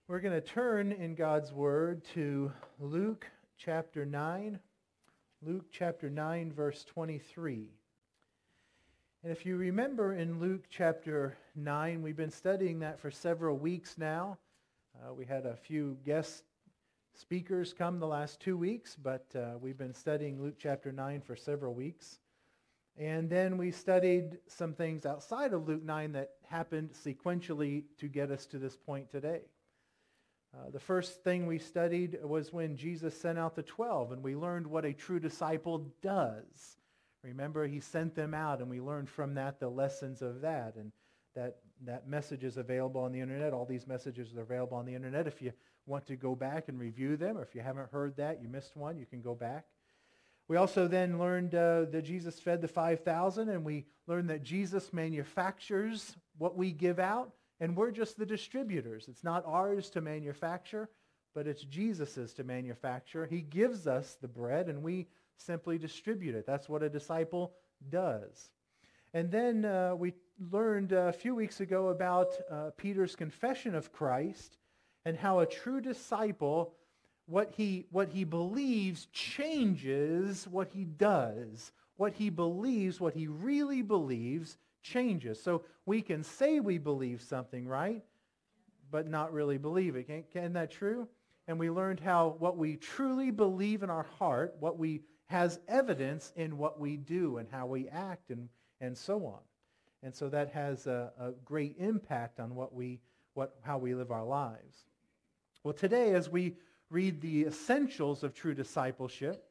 We're going to turn in God's Word to Luke chapter 9. Luke chapter 9, verse 23. And if you remember in Luke chapter 9, we've been studying that for several weeks now. We had a few guest speakers come the last 2 weeks, but we've been studying Luke chapter 9 for several weeks. And then we studied some things outside of Luke 9 that happened sequentially to get us to this point today. The first thing we studied was when Jesus sent out the 12, and we learned what a true disciple does. Remember, he sent them out, and we learned from that the lessons of that, and that message is available on the internet. All these messages are available on the internet. If you want to go back and review them, or if you haven't heard that, you missed one, you can go back. We also then learned that Jesus fed the 5,000, and we learned that Jesus manufactures what we give out, and we're just the distributors. It's not ours to manufacture, but it's Jesus's to manufacture. He gives us the bread, and we simply distribute it. That's what a disciple does. And then we learned a few weeks ago about Peter's confession of Christ and how a true disciple, what he believes changes what he does. What he believes, what he really believes, changes. So we can say we believe something, right? But not really believe it. Isn't that true? And we learned how what we truly believe in our heart, has evidence in what we do and how we act and so on. And so that has a great impact on how we live our lives. Well, today as we read the essentials of true discipleship,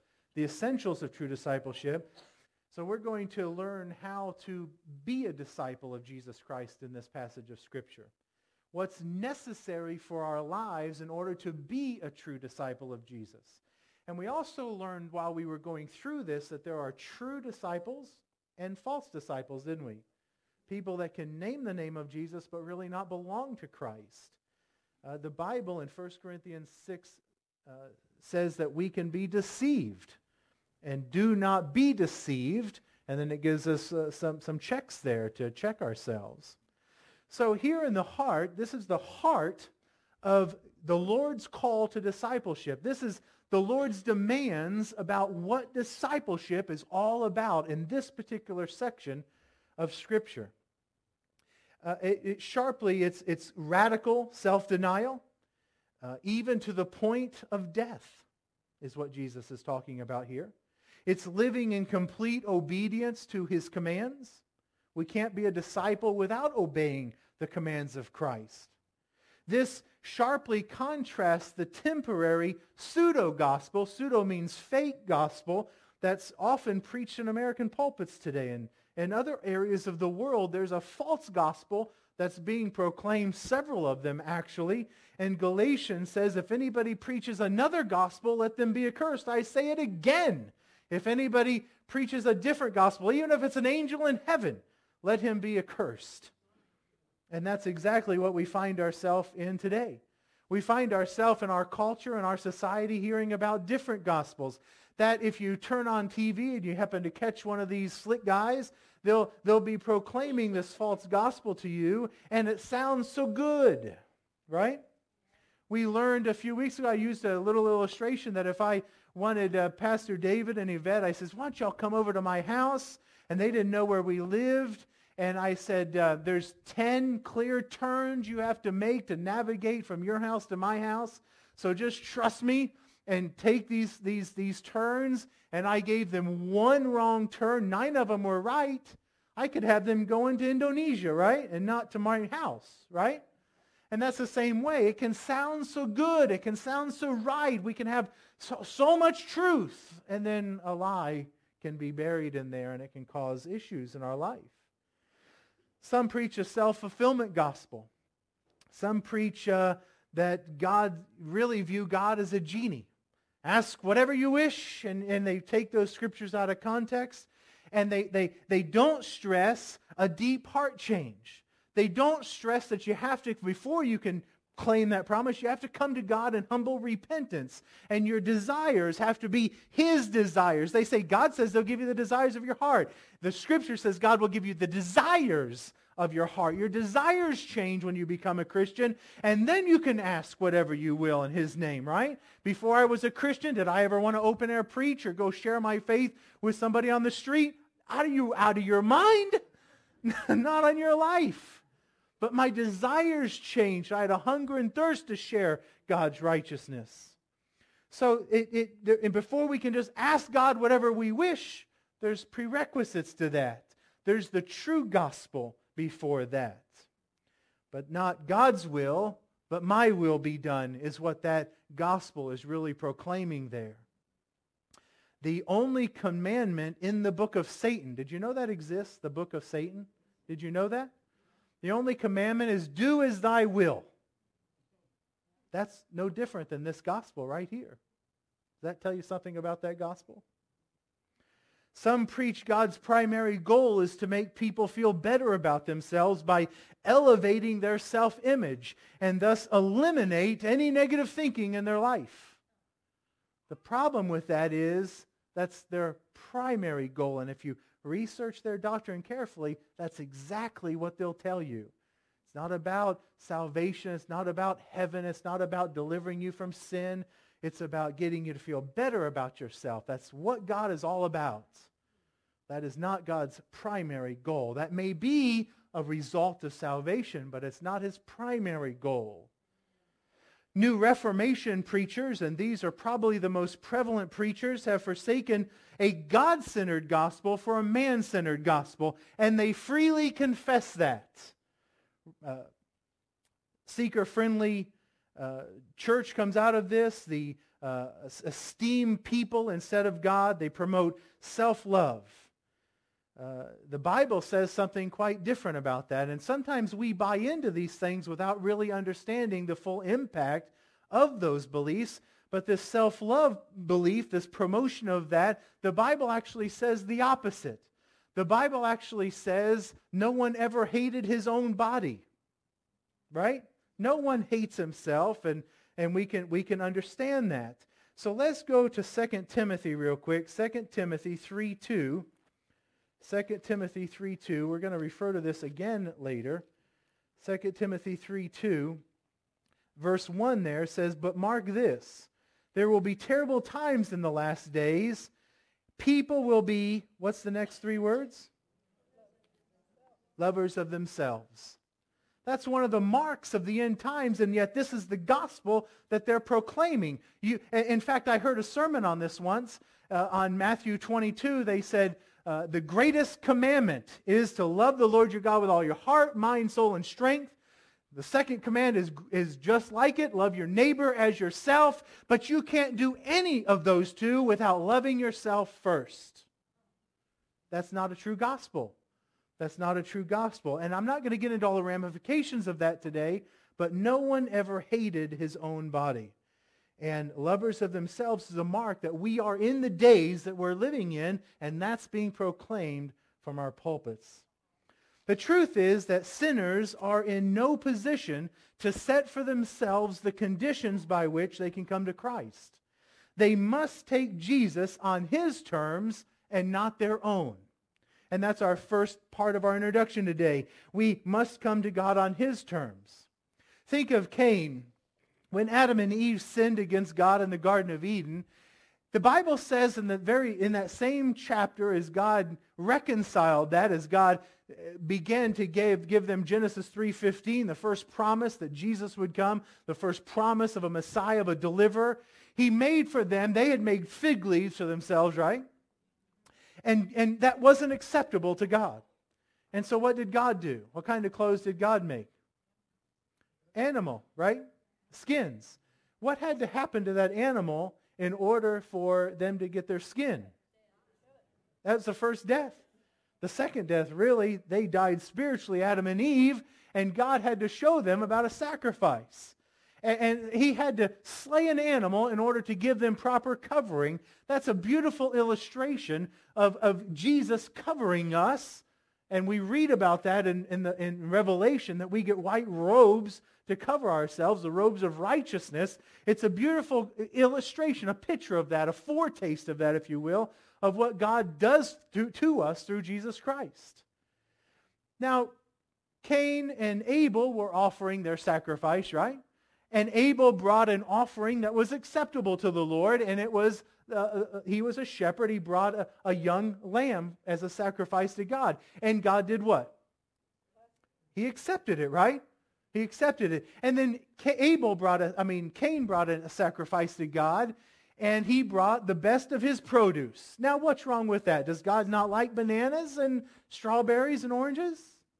so we're going to learn how to be a disciple of Jesus Christ in this passage of Scripture. What's necessary for our lives in order to be a true disciple of Jesus. And we also learned while we were going through this that there are true disciples and false disciples, didn't we? People that can name the name of Jesus but really not belong to Christ. The Bible in 1 Corinthians 6 says that we can be deceived. And do not be deceived. And then it gives us some checks there to check ourselves. So here in the heart, this is the heart of the Lord's call to discipleship. This is the Lord's demands about what discipleship is all about in this particular section of Scripture. It's radical self-denial, even to the point of death, is what Jesus is talking about here. It's living in complete obedience to his commands. We can't be a disciple without obeying the commands of Christ. This sharply contrasts the temporary pseudo-gospel. Pseudo means fake gospel that's often preached in American pulpits today. And in other areas of the world, there's a false gospel that's being proclaimed, several of them actually. And Galatians says, if anybody preaches another gospel, let them be accursed. I say it again. If anybody preaches a different gospel, even if it's an angel in heaven, let him be accursed. And that's exactly what we find ourselves in today. We find ourselves in our culture and our society hearing about different gospels. That if you turn on TV and you happen to catch one of these slick guys, they'll be proclaiming this false gospel to you, and it sounds so good, right? We learned a few weeks ago, I used a little illustration that if I wanted Pastor David and Yvette, I says, why don't y'all come over to my house? And they didn't know where we lived. And I said, there's 10 clear turns you have to make to navigate from your house to my house. So just trust me and take these turns. And I gave them one wrong turn. 9 of them were right. I could have them going to Indonesia, right? And not to my house, right? And that's the same way. It can sound so good. It can sound so right. We can have so much truth. And then a lie can be buried in there, and it can cause issues in our life. Some preach a self-fulfillment gospel. Some preach that God really view God as a genie. Ask whatever you wish, and they take those scriptures out of context, and they don't stress a deep heart change. They don't stress that you have to, before you can claim that promise, you have to come to God in humble repentance. And your desires have to be his desires. They say God says they'll give you the desires of your heart. The scripture says God will give you the desires of your heart. Your desires change when you become a Christian, and then you can ask whatever you will in His name, right? Before I was a Christian, did I ever want to open air preach or go share my faith with somebody on the street? Are you out of your mind? Not on your life. But my desires changed. I had a hunger and thirst to share God's righteousness. So and before we can just ask God whatever we wish, there's prerequisites to that. There's the true gospel before that. But not God's will, but my will be done is what that gospel is really proclaiming there. The only commandment in the book of Satan, did you know that exists, the book of Satan? Did you know that? The only commandment is do as thy will. That's no different than this gospel right here. Does that tell you something about that gospel? Some preach God's primary goal is to make people feel better about themselves by elevating their self-image and thus eliminate any negative thinking in their life. The problem with that is that's their primary goal. And if you research their doctrine carefully, that's exactly what they'll tell you. It's not about salvation. It's not about heaven. It's not about delivering you from sin. It's about getting you to feel better about yourself. That's what God is all about. That is not God's primary goal. That may be a result of salvation, but it's not His primary goal. New Reformation preachers, and these are probably the most prevalent preachers, have forsaken a God-centered gospel for a man-centered gospel, and they freely confess that. Seeker-friendly church comes out of this. The esteem people instead of God. They promote self-love. The Bible says something quite different about that, and sometimes we buy into these things without really understanding the full impact of those beliefs. But this self-love belief, this promotion of that, the Bible actually says the opposite. The Bible actually says no one ever hated his own body, right? No one hates himself, and we can understand that. So let's go to 2 Timothy real quick. 2 Timothy 3:2. 2 Timothy 3:2. We're going to refer to this again later. 2 Timothy 3:2. Verse 1 there says, "But mark this, there will be terrible times in the last days. People will be," what's the next three words? Lovers of themselves. That's one of the marks of the end times, and yet this is the gospel that they're proclaiming. In fact, I heard a sermon on this once. On Matthew 22, they said, the greatest commandment is to love the Lord your God with all your heart, mind, soul, and strength. The second command is just like it, love your neighbor as yourself, but you can't do any of those two without loving yourself first. That's not a true gospel. That's not a true gospel. And I'm not going to get into all the ramifications of that today, but no one ever hated his own body. And lovers of themselves is a mark that we are in the days that we're living in, and that's being proclaimed from our pulpits. The truth is that sinners are in no position to set for themselves the conditions by which they can come to Christ. They must take Jesus on His terms and not their own. And that's our first part of our introduction today. We must come to God on His terms. Think of Cain. When Adam and Eve sinned against God in the Garden of Eden, the Bible says in that same chapter, as God reconciled that, as God began to give them Genesis 3:15, the first promise that Jesus would come, the first promise of a Messiah, of a deliverer, He made for them, they had made fig leaves for themselves, right? And that wasn't acceptable to God. And so what did God do? What kind of clothes did God make? Animal, right? Skins. What had to happen to that animal in order for them to get their skin? That's the first death. The second death, really, they died spiritually, Adam and Eve, and God had to show them about a sacrifice. And He had to slay an animal in order to give them proper covering. That's a beautiful illustration of Jesus covering us. And we read about that in Revelation, that we get white robes to cover ourselves, the robes of righteousness. It's a beautiful illustration, a picture of that, a foretaste of that, if you will, of what God does to us through Jesus Christ. Now, Cain and Abel were offering their sacrifice, right? And Abel brought an offering that was acceptable to the Lord, and it was he was a shepherd. He brought a young lamb as a sacrifice to God. And God did what? He accepted it, right? He accepted it. And then Cain brought a sacrifice to God, and he brought the best of his produce. Now, what's wrong with that? Does God not like bananas and strawberries and oranges?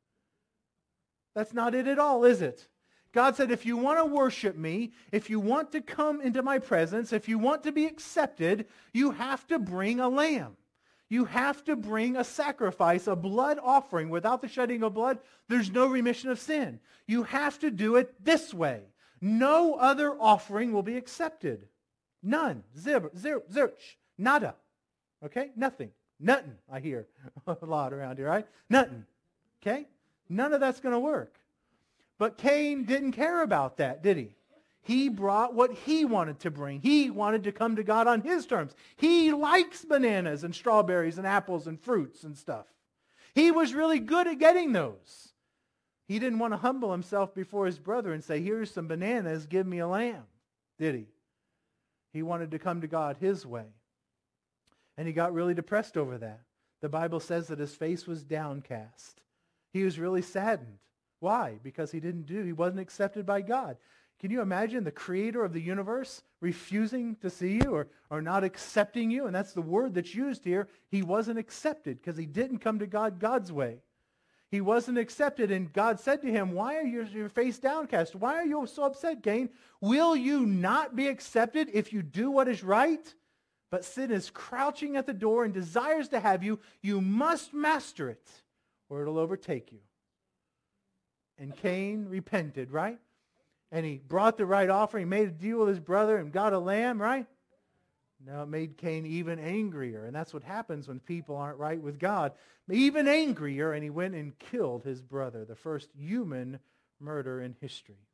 That's not it at all, is it? God said, if you want to worship me, if you want to come into my presence, if you want to be accepted, you have to bring a lamb. You have to bring a sacrifice, a blood offering. Without the shedding of blood, there's no remission of sin. You have to do it this way. No other offering will be accepted. None. Zero. Zilch. Nada. Okay? Nothing. Nothing, I hear a lot around here, right? Nothing. Okay? None of that's going to work. But Cain didn't care about that, did he? He brought what he wanted to bring. He wanted to come to God on his terms. He likes bananas and strawberries and apples and fruits and stuff. He was really good at getting those. He didn't want to humble himself before his brother and say, here's some bananas, give me a lamb, did he? He wanted to come to God his way. And he got really depressed over that. The Bible says that his face was downcast. He was really saddened. Why? Because he wasn't accepted by God. Can you imagine the creator of the universe refusing to see you or not accepting you? And that's the word that's used here. He wasn't accepted because he didn't come to God God's way. He wasn't accepted, and God said to him, why are your face downcast? Why are you so upset, Cain? Will you not be accepted if you do what is right? But sin is crouching at the door and desires to have you. You must master it, or it'll overtake you. And Cain repented, right? And he brought the right offering, made a deal with his brother and got a lamb, right? Now it made Cain even angrier. And that's what happens when people aren't right with God. Even angrier, and he went and killed his brother, the first human murder in history.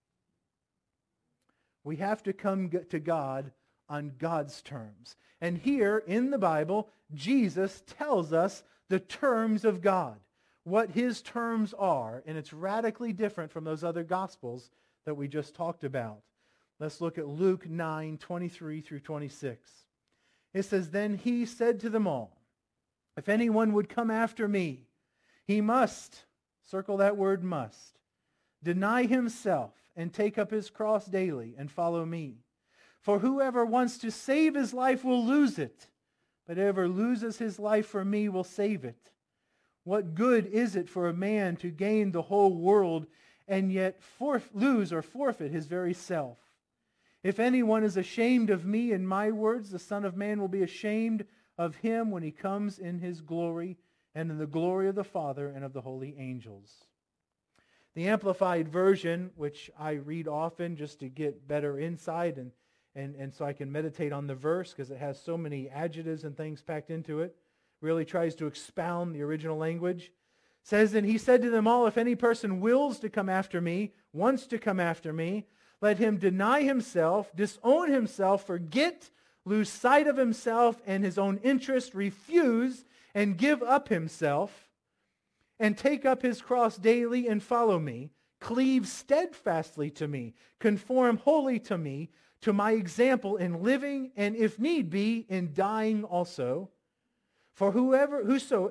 We have to come to God on God's terms. And here in the Bible, Jesus tells us the terms of God, what his terms are, and it's radically different from those other Gospels that we just talked about. Let's look at Luke 9:23 through 26. It says, then he said to them all, if anyone would come after me, he must, circle that word must, deny himself and take up his cross daily and follow me. For whoever wants to save his life will lose it, but whoever loses his life for me will save it. What good is it for a man to gain the whole world and yet lose or forfeit his very self? If anyone is ashamed of me and my words, the Son of Man will be ashamed of him when he comes in his glory and in the glory of the Father and of the holy angels. The Amplified Version, which I read often just to get better insight and so I can meditate on the verse because it has so many adjectives and things packed into it, really tries to expound the original language. Says, and he said to them all, if any person wills to come after me, wants to come after me, let him deny himself, disown himself, forget, lose sight of himself and his own interest, refuse and give up himself, and take up his cross daily and follow me, cleave steadfastly to me, conform wholly to me, to my example in living, and if need be, in dying also. For whoever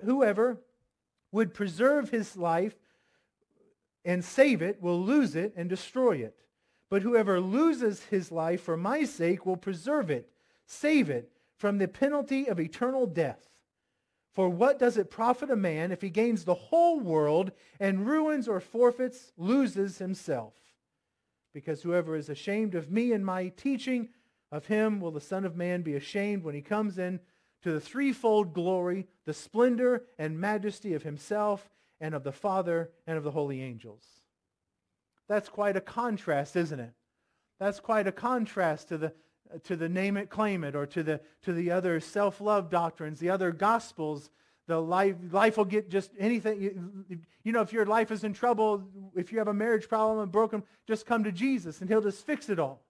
would preserve his life and save it will lose it and destroy it. But whoever loses his life for my sake will preserve it, save it from the penalty of eternal death. For what does it profit a man if he gains the whole world and ruins or forfeits, loses himself? Because whoever is ashamed of me and my teaching, of him will the Son of Man be ashamed when he comes in to the threefold glory, the splendor and majesty of himself and of the Father and of the holy angels. That's quite a contrast, isn't it? That's quite a contrast to the name it, claim it, or to the other self-love doctrines, the other gospels. The life will get just anything. You know, if your life is in trouble, if you have a marriage problem and broken, just come to Jesus and he'll just fix it all.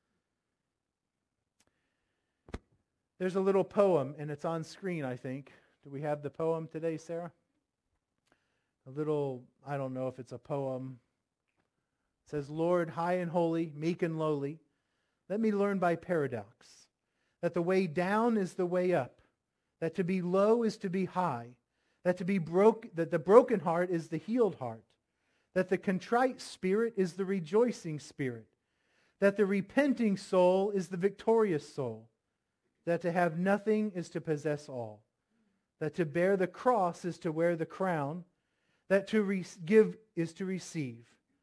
There's a little poem, and it's on screen, I think. Do we have the poem today, Sarah? a little, I don't know if it's a poem. It says, Lord, high and holy, meek and lowly, let me learn by paradox that the way down is the way up, that to be low is to be high, that the broken heart is the healed heart, that the contrite spirit is the rejoicing spirit, that the repenting soul is the victorious soul, that to have nothing is to possess all, that to bear the cross is to wear the crown, that to give is to receive.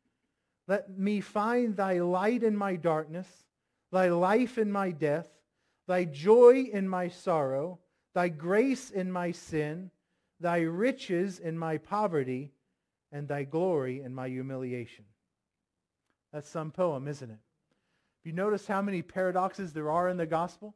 Let me find thy light in my darkness, thy life in my death, thy joy in my sorrow, thy grace in my sin, thy riches in my poverty, and thy glory in my humiliation. That's some poem, isn't it? Have you noticed how many paradoxes there are in the gospel?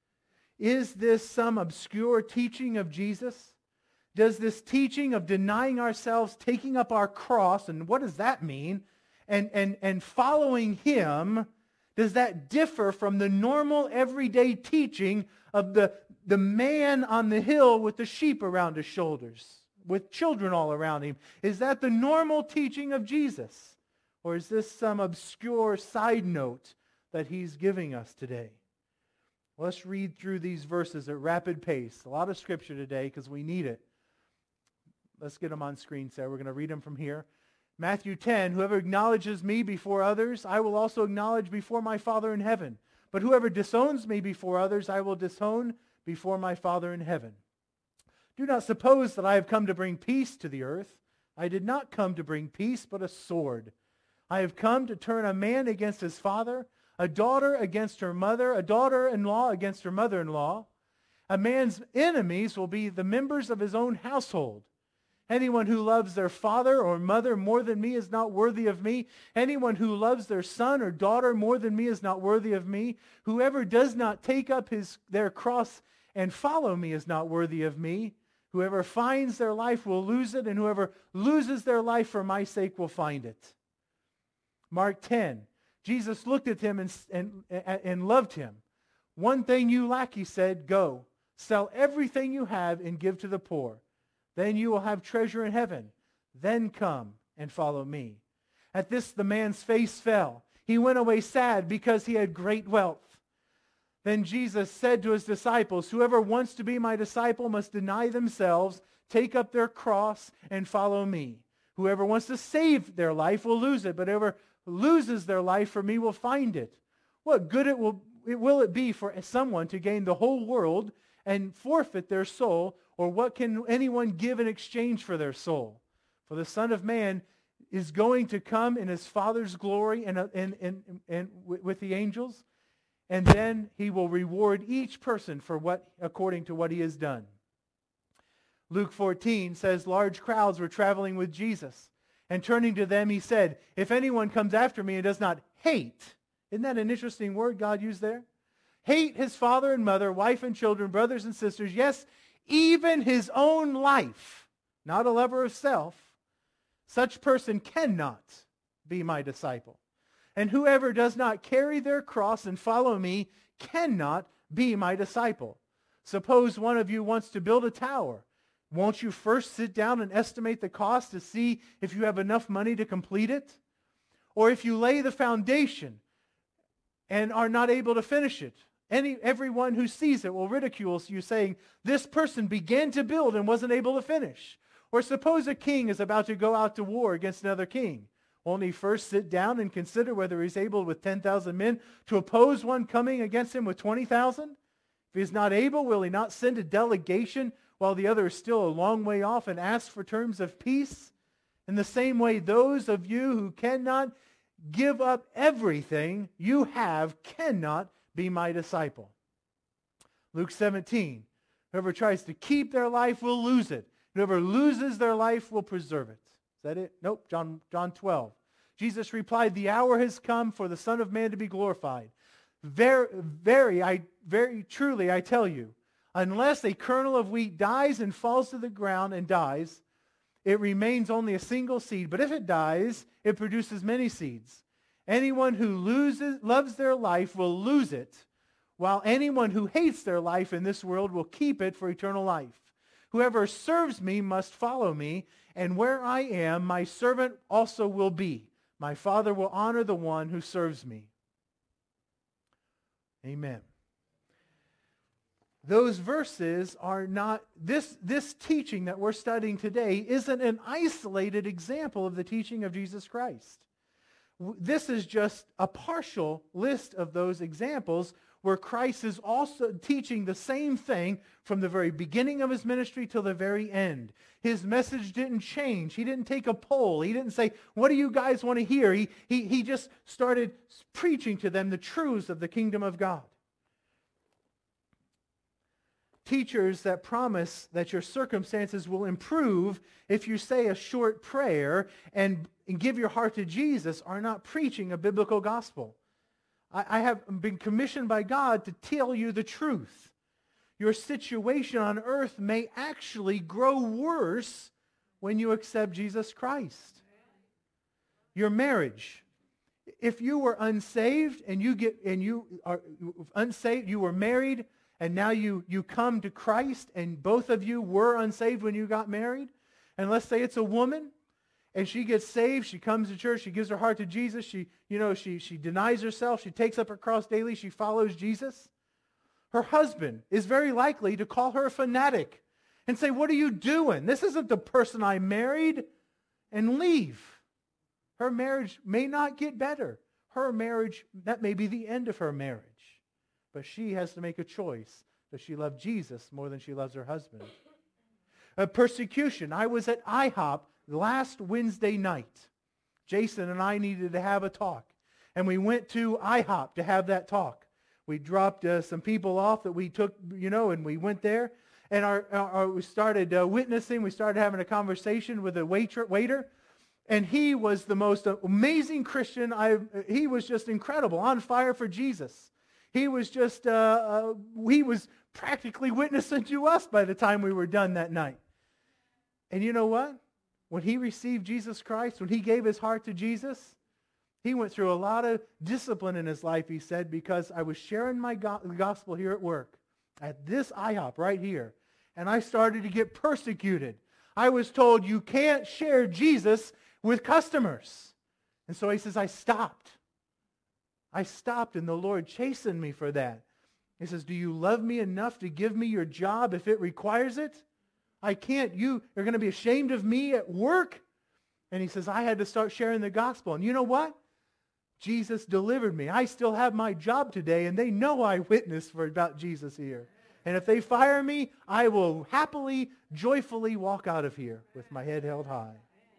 Is this some obscure teaching of Jesus? Does this teaching of denying ourselves, taking up our cross, and what does that mean? And following him, does that differ from the normal everyday teaching of the man on the hill with the sheep around his shoulders, with children all around him? Is that the normal teaching of Jesus? Or is this some obscure side note that he's giving us today? Let's read through these verses at rapid pace. A lot of scripture today because we need it. Let's get them on screen, Sarah. We're going to read them from here. Matthew 10, whoever acknowledges me before others, I will also acknowledge before my Father in heaven. But whoever disowns me before others, I will disown before my Father in heaven. Do not suppose that I have come to bring peace to the earth. I did not come to bring peace, but a sword. I have come to turn a man against his father, a daughter against her mother, a daughter-in-law against her mother-in-law. A man's enemies will be the members of his own household. Anyone who loves their father or mother more than me is not worthy of me. Anyone who loves their son or daughter more than me is not worthy of me. Whoever does not take up their cross and follow me is not worthy of me. Whoever finds their life will lose it, and whoever loses their life for my sake will find it. Mark 10, Jesus looked at him and loved him. One thing you lack, he said, go, sell everything you have and give to the poor. Then you will have treasure in heaven. Then come and follow me. At this the man's face fell. He went away sad because he had great wealth. Then Jesus said to his disciples, whoever wants to be my disciple must deny themselves, take up their cross, and follow me. Whoever wants to save their life will lose it, but whoever loses their life for me will find it. What good will it be for someone to gain the whole world and forfeit their soul? Or what can anyone give in exchange for their soul? For the Son of Man is going to come in his Father's glory and with the angels, and then he will reward each person for according to what he has done. Luke 14 says, large crowds were traveling with Jesus, and turning to them he said, if anyone comes after me and does not hate, isn't that an interesting word God used there? Hate his father and mother, wife and children, brothers and sisters, yes, even his own life, not a lover of self, such person cannot be my disciple. And whoever does not carry their cross and follow me cannot be my disciple. Suppose one of you wants to build a tower. Won't you first sit down and estimate the cost to see if you have enough money to complete it? Or if you lay the foundation and are not able to finish it, everyone who sees it will ridicule you, saying, this person began to build and wasn't able to finish. Or suppose a king is about to go out to war against another king. Won't he first sit down and consider whether he's able with 10,000 men to oppose one coming against him with 20,000? If he's not able, will he not send a delegation while the other is still a long way off and ask for terms of peace? In the same way, those of you who cannot give up everything you have cannot be my disciple. Luke 17, whoever tries to keep their life will lose it. Whoever loses their life will preserve it. Is that it? Nope, John 12. Jesus replied, the hour has come for the Son of Man to be glorified. Very truly I tell you, unless a kernel of wheat dies and falls to the ground and dies, it remains only a single seed. But if it dies, it produces many seeds. Anyone who loves their life will lose it, while anyone who hates their life in this world will keep it for eternal life. Whoever serves me must follow me, And where I am, my servant also will be. My Father will honor the one who serves me. Amen. Those verses are not, this teaching that we're studying today isn't an isolated example of the teaching of Jesus Christ. This is just a partial list of those examples where Christ is also teaching the same thing from the very beginning of his ministry till the very end. His message didn't change. He didn't take a poll. He didn't say, what do you guys want to hear? He just started preaching to them the truths of the kingdom of God. Teachers that promise that your circumstances will improve if you say a short prayer and give your heart to Jesus are not preaching a biblical gospel. I have been commissioned by God to tell you the truth. Your situation on earth may actually grow worse when you accept Jesus Christ. Your marriage. If you were unsaved and you are unsaved, you were married, and now you come to Christ, and both of you were unsaved when you got married, and let's say it's a woman, and she gets saved, she comes to church, she gives her heart to Jesus, she denies herself, she takes up her cross daily, she follows Jesus. Her husband is very likely to call her a fanatic and say, what are you doing? This isn't the person I married, and leave. Her marriage may not get better. Her marriage, that may be the end of her marriage. But she has to make a choice. Does she love Jesus more than she loves her husband? Persecution. I was at IHOP last Wednesday night. Jason and I needed to have a talk. And we went to IHOP to have that talk. We dropped some people off that we took, and we went there. And we started witnessing. We started having a conversation with a waiter. And he was the most amazing Christian. He was just incredible, on fire for Jesus. He was just, he was practically witnessing to us by the time we were done that night. And you know what? When he received Jesus Christ, when he gave his heart to Jesus, he went through a lot of discipline in his life, he said, because I was sharing my gospel here at work, at this IHOP right here, and I started to get persecuted. I was told you can't share Jesus with customers. And so he says, I stopped, and the Lord chastened me for that. He says, do you love me enough to give me your job if it requires it? I can't. You're going to be ashamed of me at work? And he says, I had to start sharing the gospel. And you know what? Jesus delivered me. I still have my job today, and they know I witnessed about Jesus here. And if they fire me, I will happily, joyfully walk out of here with my head held high.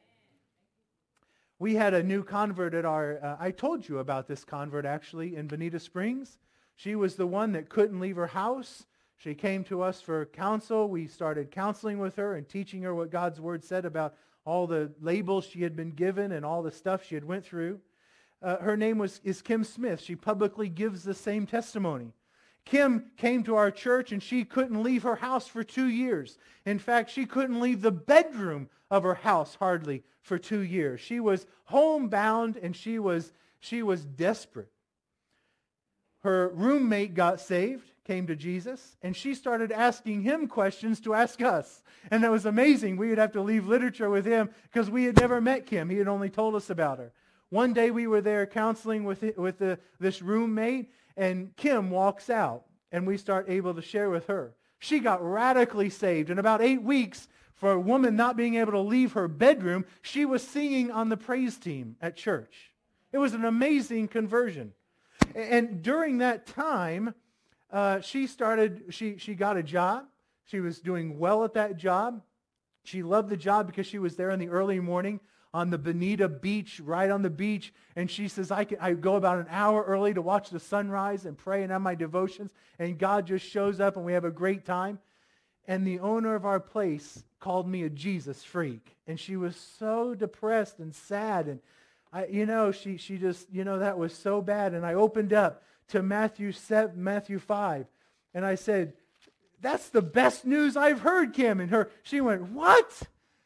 We had a new convert at I told you about this convert actually in Bonita Springs. She was the one that couldn't leave her house. She came to us for counsel. We started counseling with her and teaching her what God's Word said about all the labels she had been given and all the stuff she had went through. Her name is Kim Smith. She publicly gives the same testimony. Kim came to our church and she couldn't leave her house for 2 years. In fact, she couldn't leave the bedroom of her house hardly for 2 years. She was homebound and she was desperate. Her roommate got saved, came to Jesus, and she started asking him questions to ask us. And that was amazing. We would have to leave literature with him because we had never met Kim. He had only told us about her. One day we were there counseling with this roommate, and Kim walks out, and we start able to share with her. She got radically saved. In about 8 weeks, for a woman not being able to leave her bedroom, she was singing on the praise team at church. It was an amazing conversion. And during that time, she got a job. She was doing well at that job. She loved the job because she was there in the early morning on the Bonita Beach, right on the beach. And she says, I go about an hour early to watch the sunrise and pray and have my devotions. And God just shows up and we have a great time. And the owner of our place called me a Jesus freak. And she was so depressed and sad. And she just, that was so bad. And I opened up to Matthew 5. And I said, that's the best news I've heard, Kim. And she went, what?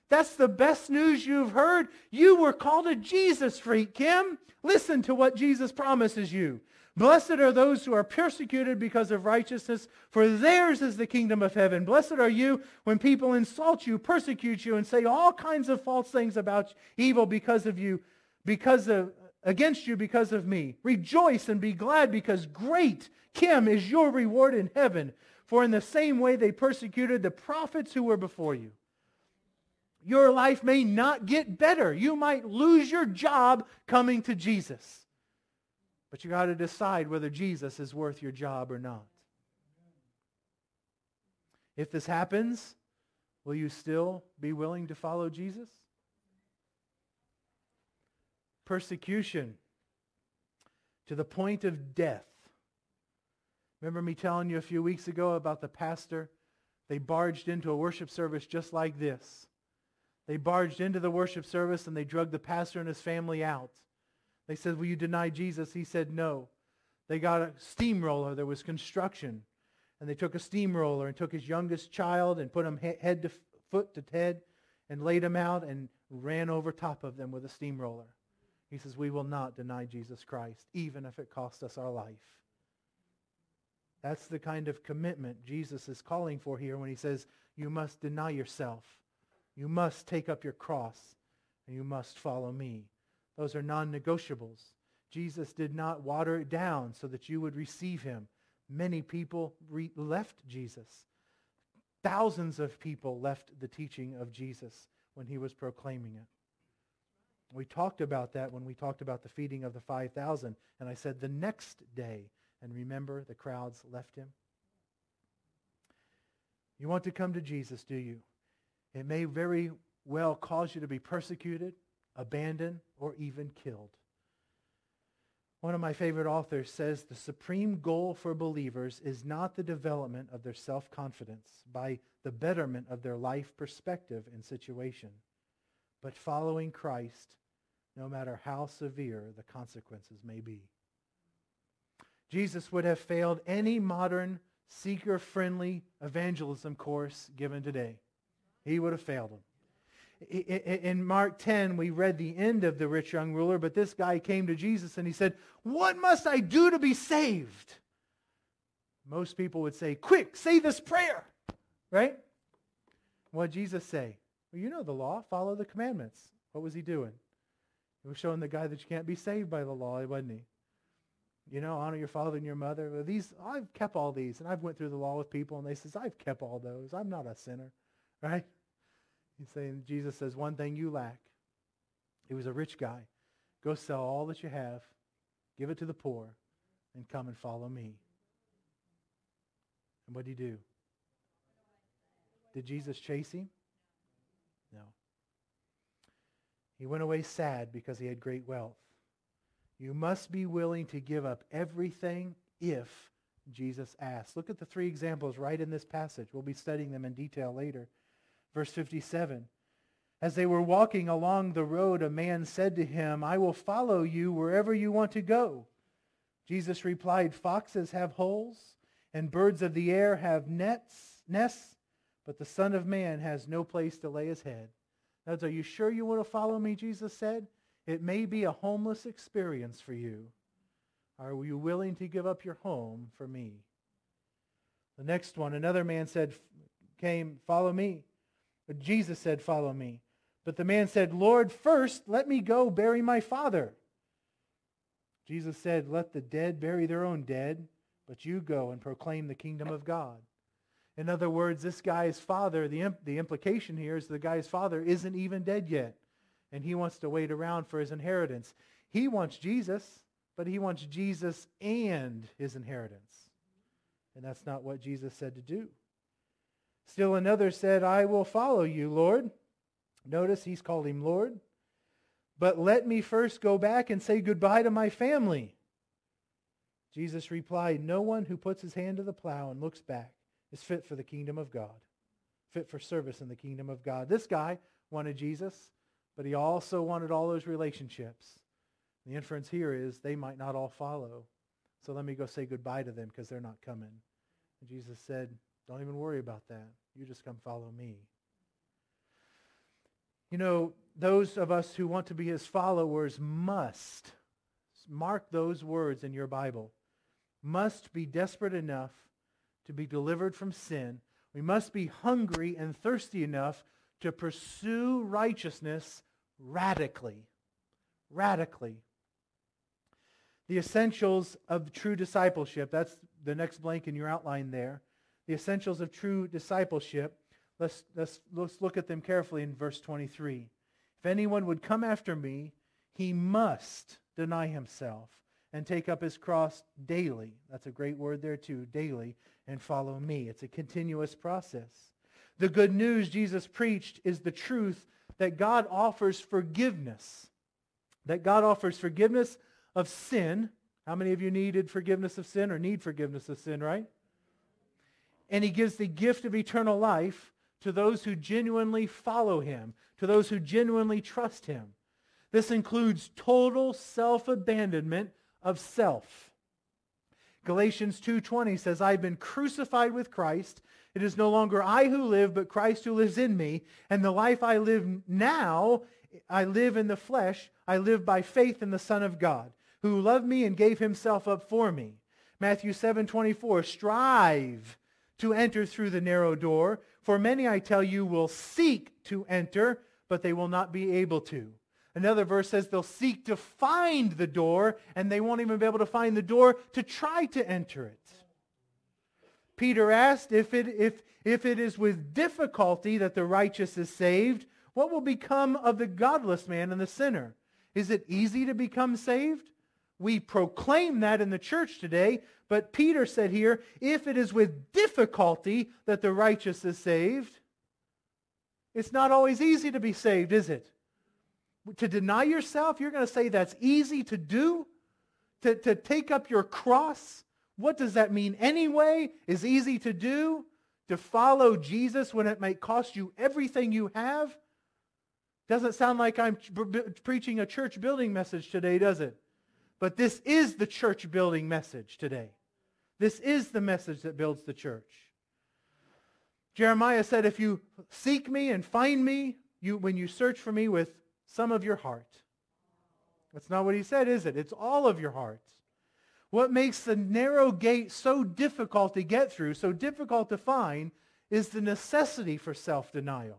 That's the best news you've heard. You were called a Jesus freak, Kim. Listen to what Jesus promises you. Blessed are those who are persecuted because of righteousness, for theirs is the kingdom of heaven. Blessed are you when people insult you, persecute you, and say all kinds of false things about evil because of you, against you because of me. Rejoice and be glad, because great, Kim, is your reward in heaven. For in the same way they persecuted the prophets who were before you. Your life may not get better. You might lose your job coming to Jesus. But you got to decide whether Jesus is worth your job or not. If this happens, will you still be willing to follow Jesus? Persecution to the point of death. Remember me telling you a few weeks ago about the pastor? They barged into a worship service just like this. They barged into the worship service and they dragged the pastor and his family out. They said, will you deny Jesus? He said, no. They got a steamroller. There was construction. And they took a steamroller and took his youngest child and put him head to foot to head and laid him out and ran over top of them with a steamroller. He says, we will not deny Jesus Christ, even if it costs us our life. That's the kind of commitment Jesus is calling for here when he says, you must deny yourself. You must take up your cross, and you must follow me. Those are non-negotiables. Jesus did not water it down so that you would receive him. Many people left Jesus. Thousands of people left the teaching of Jesus when he was proclaiming it. We talked about that when we talked about the feeding of the 5,000. And I said the next day, and remember, the crowds left him. You want to come to Jesus, do you? It may very well cause you to be persecuted, abandoned, or even killed. One of my favorite authors says the supreme goal for believers is not the development of their self-confidence by the betterment of their life perspective and situation, but following Christ no matter how severe the consequences may be. Jesus would have failed any modern seeker-friendly evangelism course given today. He would have failed them. In Mark 10, we read the end of the rich young ruler, but this guy came to Jesus and he said, what must I do to be saved? Most people would say, quick, say this prayer, right? What did Jesus say? Well, you know the law, follow the commandments. What was he doing? He was showing the guy that you can't be saved by the law, wasn't he? You know, honor your father and your mother. Well, I've kept all these, and I've went through the law with people, and they says, I've kept all those. I'm not a sinner, right? He's saying, Jesus says, one thing you lack. He was a rich guy. Go sell all that you have, give it to the poor, and come and follow me. And what did he do? Did Jesus chase him? No. He went away sad because he had great wealth. You must be willing to give up everything if Jesus asks. Look at the three examples right in this passage. We'll be studying them in detail later. Verse 57, as they were walking along the road, a man said to him, I will follow you wherever you want to go. Jesus replied, foxes have holes, and birds of the air have nests, but the Son of Man has no place to lay his head. In other words, are you sure you want to follow me, Jesus said? It may be a homeless experience for you. Are you willing to give up your home for me? The next one, another man came, follow me. But Jesus said, follow me. But the man said, Lord, first let me go bury my father. Jesus said, let the dead bury their own dead, but you go and proclaim the kingdom of God. In other words, this guy's father, the implication here is the guy's father isn't even dead yet. And he wants to wait around for his inheritance. He wants Jesus, but he wants Jesus and his inheritance. And that's not what Jesus said to do. Still another said, I will follow you, Lord. Notice he's called him Lord. But let me first go back and say goodbye to my family. Jesus replied, no one who puts his hand to the plow and looks back is fit for the kingdom of God, fit for service in the kingdom of God. This guy wanted Jesus, but he also wanted all those relationships. The inference here is they might not all follow. So let me go say goodbye to them because they're not coming. And Jesus said, don't even worry about that. You just come follow me. You know, those of us who want to be his followers must, mark those words in your Bible, must be desperate enough to be delivered from sin. We must be hungry and thirsty enough to pursue righteousness radically. Radically. The essentials of true discipleship, that's the next blank in your outline there. The essentials of true discipleship, let's look at them carefully in verse 23. If anyone would come after me, he must deny himself and take up his cross daily. That's a great word there too, daily, and follow me. It's a continuous process. The good news Jesus preached is the truth that God offers forgiveness. That God offers forgiveness of sin. How many of you needed forgiveness of sin or need forgiveness of sin, right? And he gives the gift of eternal life to those who genuinely follow him, to those who genuinely trust him. This includes total self-abandonment of self. Galatians 2:20 says, I've been crucified with Christ. It is no longer I who live, but Christ who lives in me. And the life I live now, I live in the flesh. I live by faith in the Son of God, who loved me and gave himself up for me. Matthew 7:24, strive to enter through the narrow door. For many, I tell you, will seek to enter, but they will not be able to. Another verse says they'll seek to find the door, and they won't even be able to find the door to try to enter it. Peter asked, if it is with difficulty that the righteous is saved, what will become of the godless man and the sinner? Is it easy to become saved? We proclaim that in the church today, but Peter said here, if it is with difficulty that the righteous is saved, it's not always easy to be saved, is it? To deny yourself, you're going to say that's easy to do? To take up your cross? What does that mean anyway? Is easy to do? To follow Jesus when it might cost you everything you have? Doesn't sound like I'm preaching a church building message today, does it? But this is the church building message today. This is the message that builds the church. Jeremiah said, if you seek me and find me, when you search for me with some of your heart. That's not what he said, is it? It's all of your heart. What makes the narrow gate so difficult to get through, so difficult to find, is the necessity for self-denial.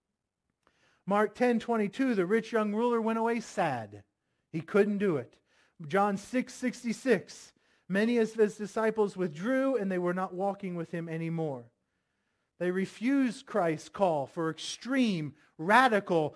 Mark 10:22, the rich young ruler went away sad. He couldn't do it. John 6:66, many of his disciples withdrew and they were not walking with him anymore. They refused Christ's call for extreme, radical,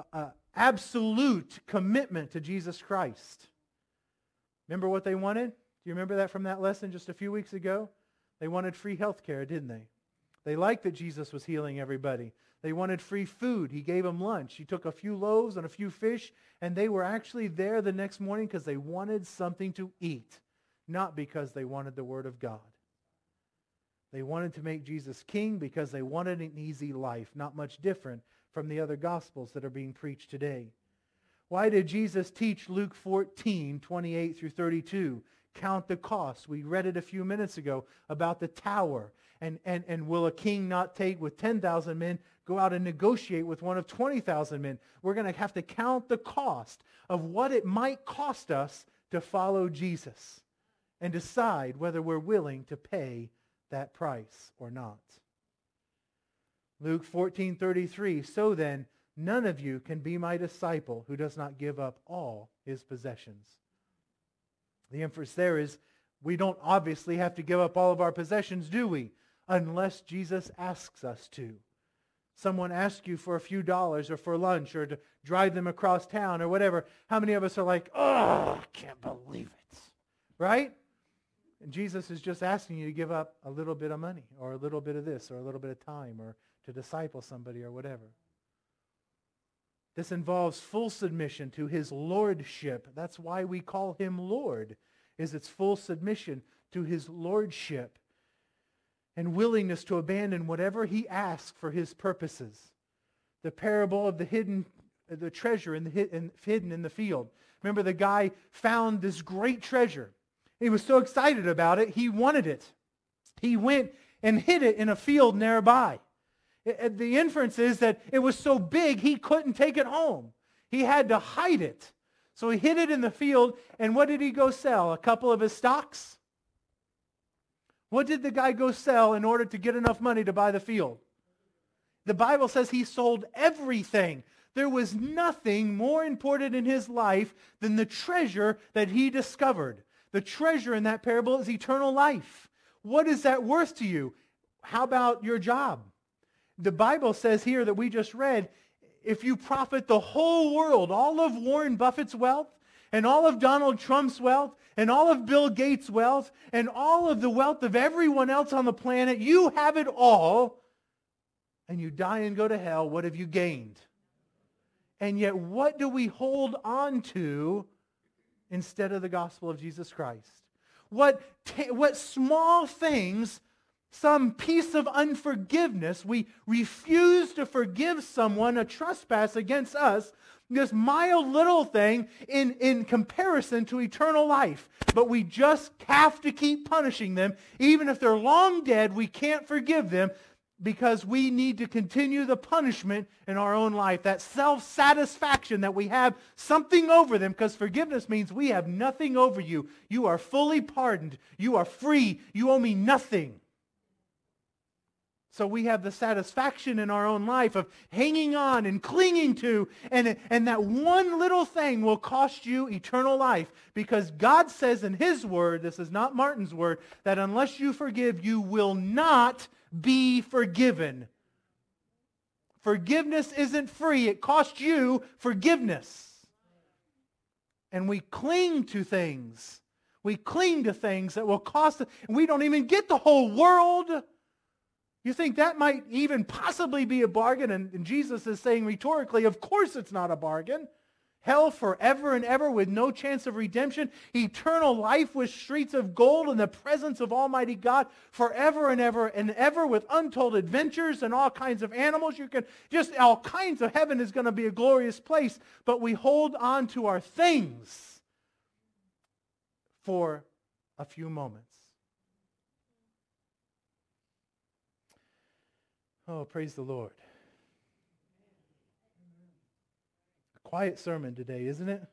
absolute commitment to Jesus Christ. Remember what they wanted? Do you remember that from that lesson just a few weeks ago? They wanted free health care, didn't they? They liked that Jesus was healing everybody. They wanted free food. He gave them lunch. He took a few loaves and a few fish, and they were actually there the next morning because they wanted something to eat, not because they wanted the Word of God. They wanted to make Jesus king because they wanted an easy life, not much different from the other gospels that are being preached today. Why did Jesus teach Luke 14:28 through 32? Count the cost. We read it a few minutes ago about the tower. And will a king not take with 10,000 men, go out and negotiate with one of 20,000 men? We're going to have to count the cost of what it might cost us to follow Jesus and decide whether we're willing to pay that price or not. Luke 14:33, so then, none of you can be my disciple who does not give up all his possessions. The inference there is we don't obviously have to give up all of our possessions, do we? Unless Jesus asks us to. Someone asks you for a few dollars or for lunch or to drive them across town or whatever. How many of us are like, oh, I can't believe it. Right? And Jesus is just asking you to give up a little bit of money or a little bit of this or a little bit of time or to disciple somebody or whatever. This involves full submission to his lordship. That's why we call him Lord, is its full submission to his lordship and willingness to abandon whatever he asks for his purposes. The parable of the treasure hidden in the field. Remember, the guy found this great treasure. He was so excited about it, he wanted it. He went and hid it in a field nearby. The inference is that it was so big he couldn't take it home. He had to hide it. So he hid it in the field, and what did he go sell? A couple of his stocks? What did the guy go sell in order to get enough money to buy the field? The Bible says he sold everything. There was nothing more important in his life than the treasure that he discovered. The treasure in that parable is eternal life. What is that worth to you? How about your job? The Bible says here that we just read, if you profit the whole world, all of Warren Buffett's wealth, and all of Donald Trump's wealth, and all of Bill Gates' wealth, and all of the wealth of everyone else on the planet, you have it all, and you die and go to hell, what have you gained? And yet, what do we hold on to instead of the gospel of Jesus Christ? What small things, some piece of unforgiveness, we refuse to forgive someone a trespass against us, this mild little thing in comparison to eternal life. But we just have to keep punishing them. Even if they're long dead, we can't forgive them because we need to continue the punishment in our own life. That self-satisfaction that we have something over them, because forgiveness means we have nothing over you. You are fully pardoned. You are free. You owe me nothing. So we have the satisfaction in our own life of hanging on and clinging to, and that one little thing will cost you eternal life, because God says in His Word, this is not Martin's word, that unless you forgive, you will not be forgiven. Forgiveness isn't free. It costs you forgiveness. And we cling to things. We cling to things that will cost us. We don't even get the whole world. You think that might even possibly be a bargain? And Jesus is saying rhetorically, of course it's not a bargain. Hell forever and ever with no chance of redemption. Eternal life with streets of gold in the presence of Almighty God forever and ever with untold adventures and all kinds of animals. You can just all kinds of heaven is going to be a glorious place. But we hold on to our things for a few moments. Oh, praise the Lord. A quiet sermon today, isn't it?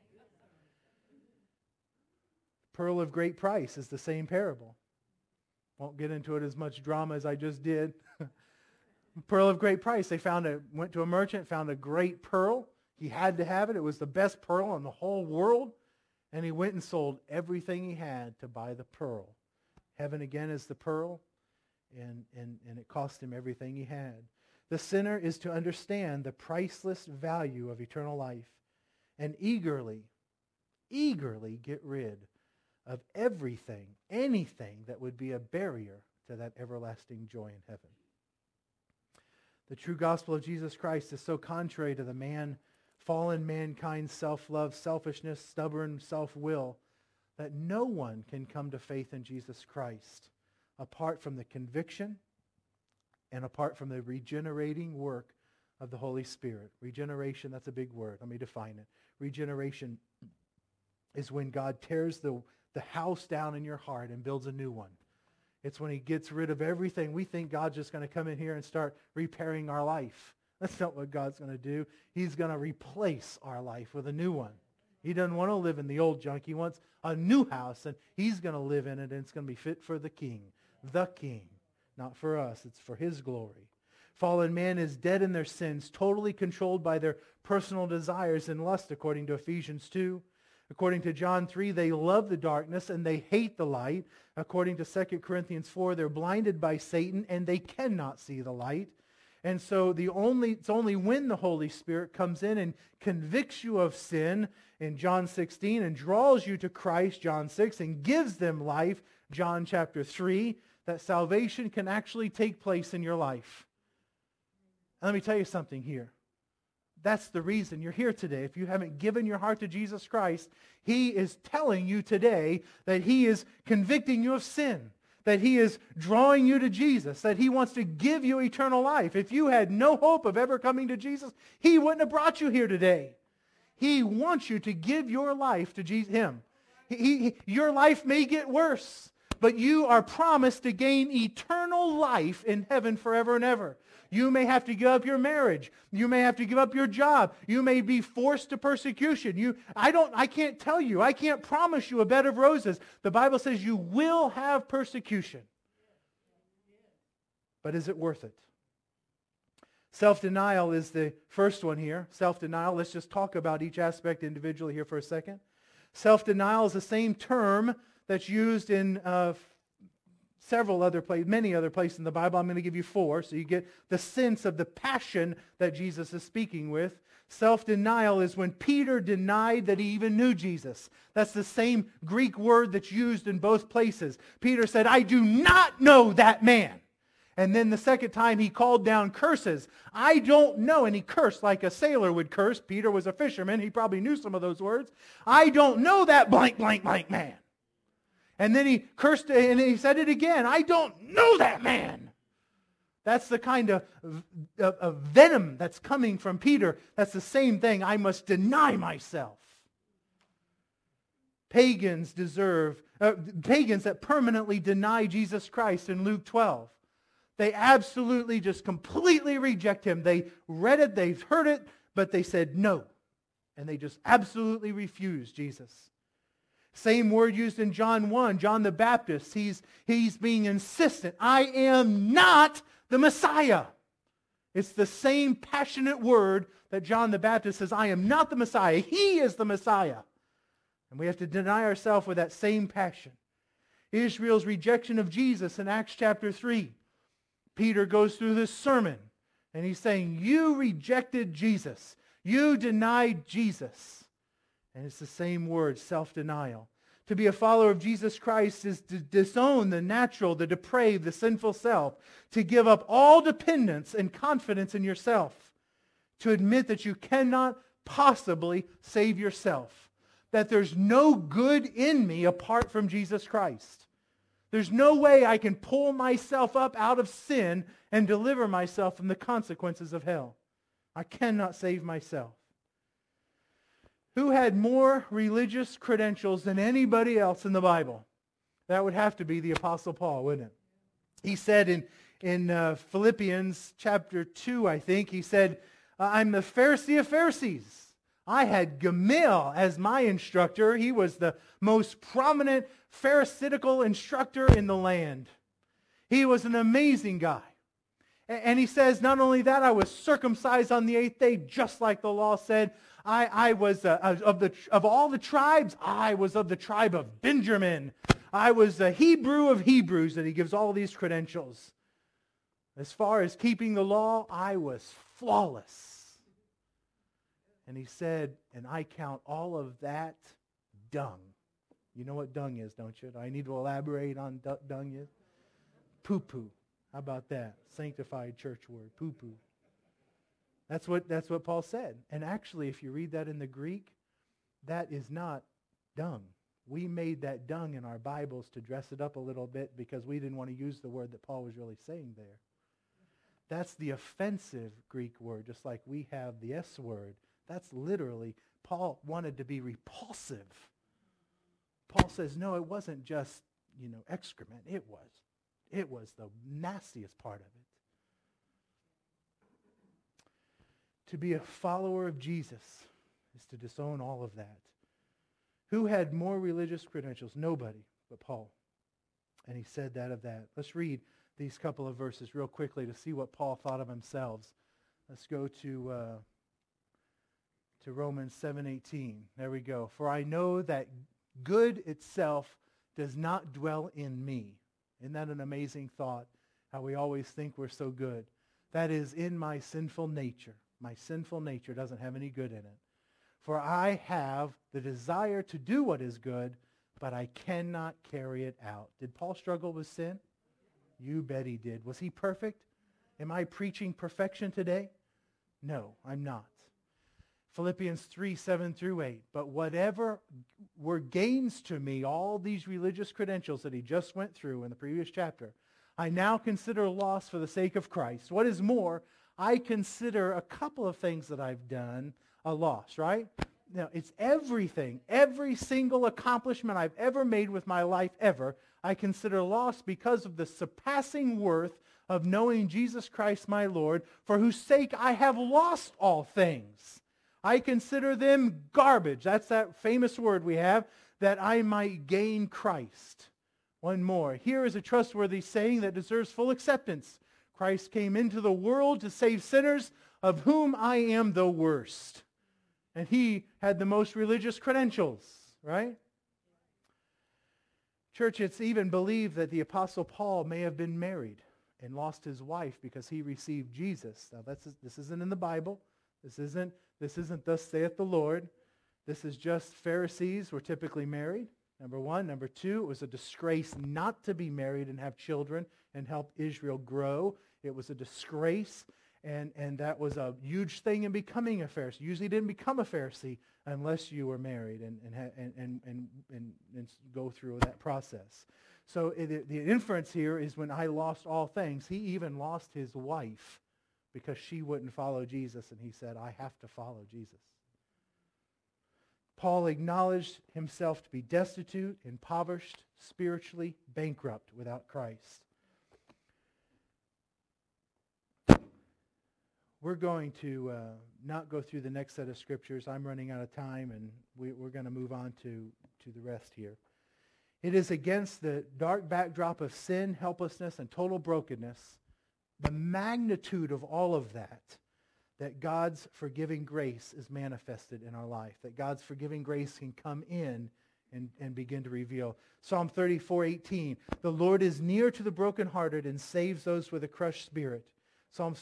Pearl of great price is the same parable. Won't get into it as much drama as I just did. Pearl of great price. They went to a merchant, found a great pearl. He had to have it. It was the best pearl in the whole world. And he went and sold everything he had to buy the pearl. Heaven again is the pearl. And it cost him everything he had. The sinner is to understand the priceless value of eternal life and eagerly get rid of everything, anything that would be a barrier to that everlasting joy in heaven. The true gospel of Jesus Christ is so contrary to the fallen mankind's self-love, selfishness, stubborn self-will, that no one can come to faith in Jesus Christ apart from the conviction and apart from the regenerating work of the Holy Spirit. Regeneration, that's a big word. Let me define it. Regeneration is when God tears the house down in your heart and builds a new one. It's when He gets rid of everything. We think God's just going to come in here and start repairing our life. That's not what God's going to do. He's going to replace our life with a new one. He doesn't want to live in the old junk. He wants a new house, and He's going to live in it, and it's going to be fit for the King. The King. Not for us. It's for His glory. Fallen man is dead in their sins, totally controlled by their personal desires and lust, according to Ephesians 2. According to John 3, they love the darkness and they hate the light. According to 2 Corinthians 4, they're blinded by Satan and they cannot see the light. And so it's only when the Holy Spirit comes in and convicts you of sin in John 16 and draws you to Christ, John 6, and gives them life, John chapter 3, that salvation can actually take place in your life. And let me tell you something here. That's the reason you're here today. If you haven't given your heart to Jesus Christ, He is telling you today that He is convicting you of sin, that He is drawing you to Jesus, that He wants to give you eternal life. If you had no hope of ever coming to Jesus, He wouldn't have brought you here today. He wants you to give your life to Him. Your life may get worse, but you are promised to gain eternal life in heaven forever and ever. You may have to give up your marriage. You may have to give up your job. You may be forced to persecution. I can't tell you. I can't promise you a bed of roses. The Bible says you will have persecution. But is it worth it? Self-denial is the first one here. Self-denial. Let's just talk about each aspect individually here for a second. Self-denial is the same term that's used in many other places in the Bible. I'm going to give you 4, so you get the sense of the passion that Jesus is speaking with. Self-denial is when Peter denied that he even knew Jesus. That's the same Greek word that's used in both places. Peter said, I do not know that man. And then the second time he called down curses. I don't know. And he cursed like a sailor would curse. Peter was a fisherman. He probably knew some of those words. I don't know that blank, blank, blank man. And then he cursed and he said it again. I don't know that man. That's the kind of venom that's coming from Peter. That's the same thing. I must deny myself. Pagans that permanently deny Jesus Christ in Luke 12. They absolutely just completely reject him. They read it, they've heard it, but they said no. And they just absolutely refuse Jesus. Same word used in John 1, John the Baptist. He's being insistent. I am not the Messiah. It's the same passionate word that John the Baptist says, I am not the Messiah. He is the Messiah. And we have to deny ourselves with that same passion. Israel's rejection of Jesus in Acts chapter 3. Peter goes through this sermon, and he's saying, you rejected Jesus. You denied Jesus. And it's the same word, self-denial. To be a follower of Jesus Christ is to disown the natural, the depraved, the sinful self. To give up all dependence and confidence in yourself. To admit that you cannot possibly save yourself. That there's no good in me apart from Jesus Christ. There's no way I can pull myself up out of sin and deliver myself from the consequences of hell. I cannot save myself. Who had more religious credentials than anybody else in the Bible? That would have to be the Apostle Paul, wouldn't it? He said in Philippians chapter 2, I think, he said, I'm the Pharisee of Pharisees. I had Gamaliel as my instructor. He was the most prominent Pharisaical instructor in the land. He was an amazing guy. And he says, not only that, I was circumcised on the 8th day, just like the law said. I was of all the tribes, I was of the tribe of Benjamin. I was a Hebrew of Hebrews, and he gives all these credentials. As far as keeping the law, I was flawless. And he said, and I count all of that dung. You know what dung is, don't you? Do I need to elaborate on dung is? Poo-poo. How about that? Sanctified church word, poo-poo. That's what Paul said. And actually, if you read that in the Greek, that is not dung. We made that dung in our Bibles to dress it up a little bit because we didn't want to use the word that Paul was really saying there. That's the offensive Greek word, just like we have the S word. That's literally, Paul wanted to be repulsive. Paul says, no, it wasn't just, excrement. It was the nastiest part of it. To be a follower of Jesus is to disown all of that. Who had more religious credentials? Nobody but Paul. And he said that of that. Let's read these couple of verses real quickly to see what Paul thought of himself. Let's go to Romans 7:18. There we go. For I know that good itself does not dwell in me. Isn't that an amazing thought? How we always think we're so good. That is in my sinful nature. My sinful nature doesn't have any good in it. For I have the desire to do what is good, but I cannot carry it out. Did Paul struggle with sin? You bet he did. Was he perfect? Am I preaching perfection today? No, I'm not. Philippians 3:7-8. But whatever were gains to me, all these religious credentials that he just went through in the previous chapter, I now consider loss for the sake of Christ. What is more, I consider a couple of things that I've done a loss, right? Now, it's everything, every single accomplishment I've ever made with my life ever, I consider loss because of the surpassing worth of knowing Jesus Christ my Lord, for whose sake I have lost all things. I consider them garbage. That's that famous word we have, that I might gain Christ. One more. Here is a trustworthy saying that deserves full acceptance. Christ came into the world to save sinners, of whom I am the worst. And he had the most religious credentials, right? Church, it's even believed that the Apostle Paul may have been married and lost his wife because he received Jesus. Now, this isn't in the Bible. This isn't thus saith the Lord. This is just Pharisees were typically married, number one. Number two, it was a disgrace not to be married and have children and help Israel grow. It was a disgrace, and that was a huge thing in becoming a Pharisee. You usually didn't become a Pharisee unless you were married and go through that process. So the inference here is when I lost all things, he even lost his wife because she wouldn't follow Jesus, and he said, I have to follow Jesus. Paul acknowledged himself to be destitute, impoverished, spiritually bankrupt without Christ. We're going to not go through the next set of scriptures. I'm running out of time, and we're going to move on to the rest here. It is against the dark backdrop of sin, helplessness, and total brokenness, the magnitude of all of that God's forgiving grace is manifested in our life, that God's forgiving grace can come in and begin to reveal. Psalm 34:18, the Lord is near to the brokenhearted and saves those with a crushed spirit. Psalms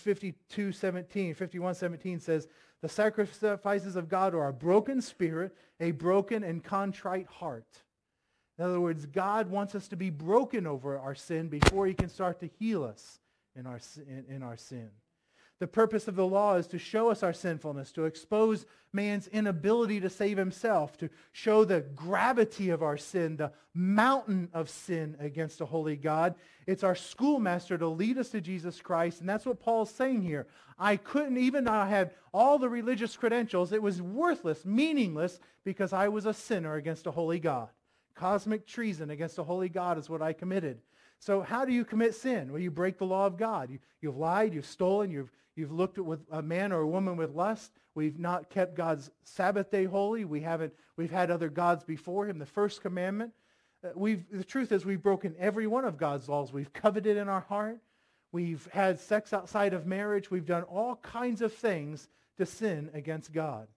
51:17 says, the sacrifices of God are a broken spirit, a broken and contrite heart. In other words, God wants us to be broken over our sin before he can start to heal us in our sin. The purpose of the law is to show us our sinfulness, to expose man's inability to save himself, to show the gravity of our sin, the mountain of sin against a holy God. It's our schoolmaster to lead us to Jesus Christ, and that's what Paul's saying here. I couldn't, even though I had all the religious credentials, it was worthless, meaningless, because I was a sinner against a holy God. Cosmic treason against a holy God is what I committed. So how do you commit sin? Well, you break the law of God. You've lied, you've stolen, you've looked at with a man or a woman with lust. We've not kept God's Sabbath day holy. We've had other gods before him. The first commandment. The truth is we've broken every one of God's laws. We've coveted in our heart. We've had sex outside of marriage. We've done all kinds of things to sin against God.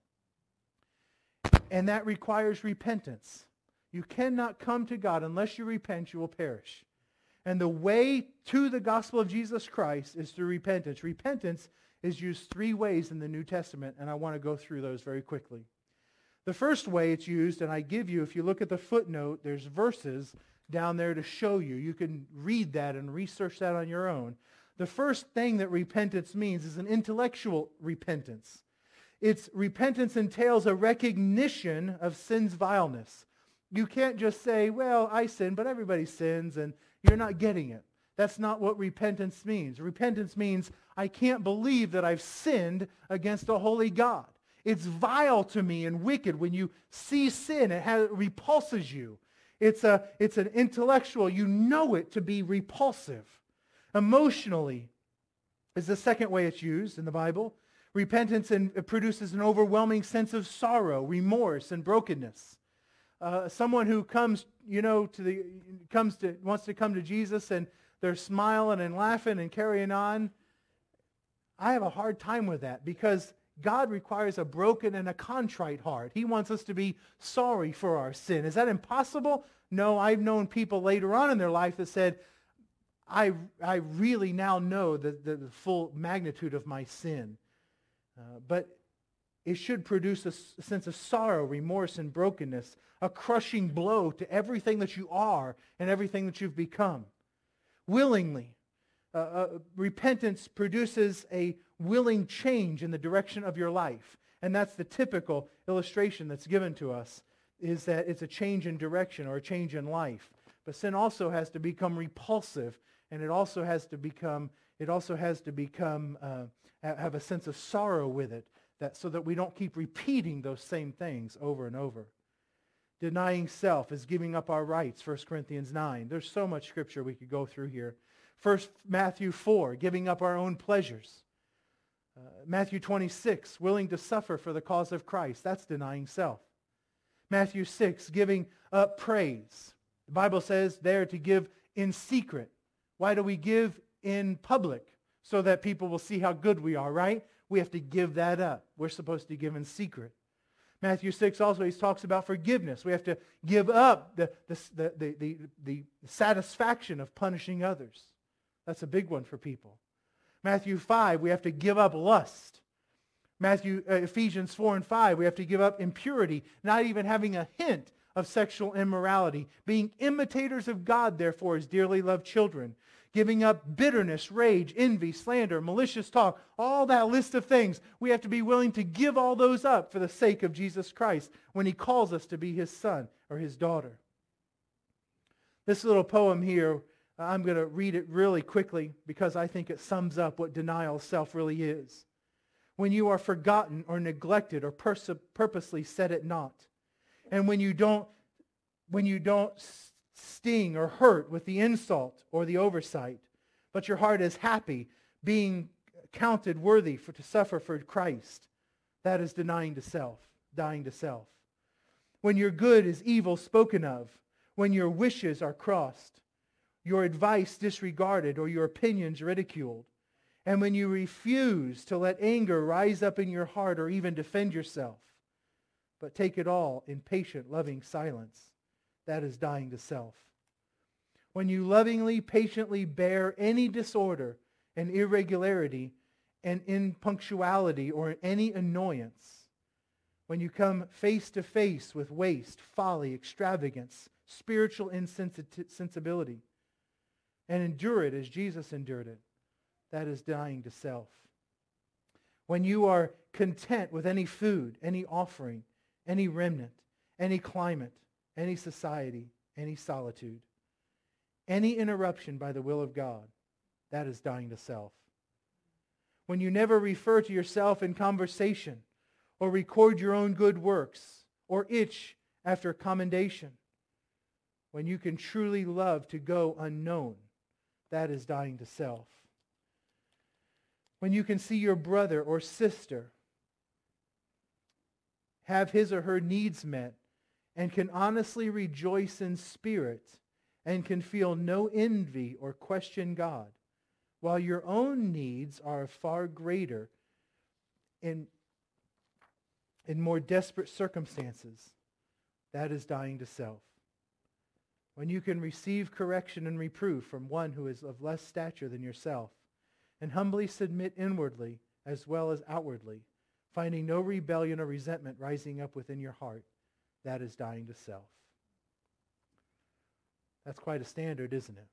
And that requires repentance. You cannot come to God unless you repent, you will perish. And the way to the gospel of Jesus Christ is through repentance. Repentance is used three ways in the New Testament, and I want to go through those very quickly. The first way it's used, and I give you, if you look at the footnote, there's verses down there to show you. You can read that and research that on your own. The first thing that repentance means is an intellectual repentance. Its repentance entails a recognition of sin's vileness. You can't just say, well, I sin, but everybody sins, and you're not getting it. That's not what repentance means. Repentance means I can't believe that I've sinned against a holy God. It's vile to me and wicked. When you see sin, it repulses you. It's an intellectual, you know it to be repulsive. Emotionally is the second way it's used in the Bible. Repentance produces an overwhelming sense of sorrow, remorse, and brokenness. Someone who comes, wants to come to Jesus and they're smiling and laughing and carrying on. I have a hard time with that because God requires a broken and a contrite heart. He wants us to be sorry for our sin. Is that impossible? No, I've known people later on in their life that said, I really now know the full magnitude of my sin. But it should produce a sense of sorrow, remorse, and brokenness, a crushing blow to everything that you are and everything that you've become. Willingly, repentance produces a willing change in the direction of your life. And that's the typical illustration that's given to us, is that it's a change in direction or a change in life. But sin also has to become repulsive, and it also has to have a sense of sorrow with it, so that we don't keep repeating those same things over and over. Denying self is giving up our rights, 1 Corinthians 9. There's so much scripture we could go through here. First Matthew 4, giving up our own pleasures. Matthew 26, willing to suffer for the cause of Christ. That's denying self. Matthew 6, giving up praise. The Bible says there to give in secret. Why do we give in public? So that people will see how good we are, right? We have to give that up. We're supposed to give in secret. Matthew 6 also, he talks about forgiveness. We have to give up the satisfaction of punishing others. That's a big one for people. Matthew 5, we have to give up lust. Ephesians 4 and 5, we have to give up impurity, not even having a hint of sexual immorality. Being imitators of God, therefore, as dearly loved children. Giving up bitterness, rage, envy, slander, malicious talk, all that list of things. We have to be willing to give all those up for the sake of Jesus Christ when he calls us to be his son or his daughter. This little poem here, I'm going to read it really quickly because I think it sums up what denial of self really is. When you are forgotten or neglected or purposely set at naught, and when you don't sting or hurt with the insult or the oversight, but your heart is happy, being counted worthy to suffer for Christ. That is denying to self, dying to self. When your good is evil spoken of, when your wishes are crossed, your advice disregarded or your opinions ridiculed, and when you refuse to let anger rise up in your heart or even defend yourself, but take it all in patient, loving silence, that is dying to self. When you lovingly, patiently bear any disorder and irregularity and impunctuality or any annoyance, when you come face to face with waste, folly, extravagance, spiritual insensibility, and endure it as Jesus endured it, that is dying to self. When you are content with any food, any offering, any remnant, any climate, any society, any solitude, any interruption by the will of God, that is dying to self. When you never refer to yourself in conversation or record your own good works or itch after commendation, when you can truly love to go unknown, that is dying to self. When you can see your brother or sister have his or her needs met and can honestly rejoice in spirit and can feel no envy or question God, while your own needs are far greater in more desperate circumstances, that is dying to self. When you can receive correction and reproof from one who is of less stature than yourself, and humbly submit inwardly as well as outwardly, finding no rebellion or resentment rising up within your heart, that is dying to self. That's quite a standard, isn't it?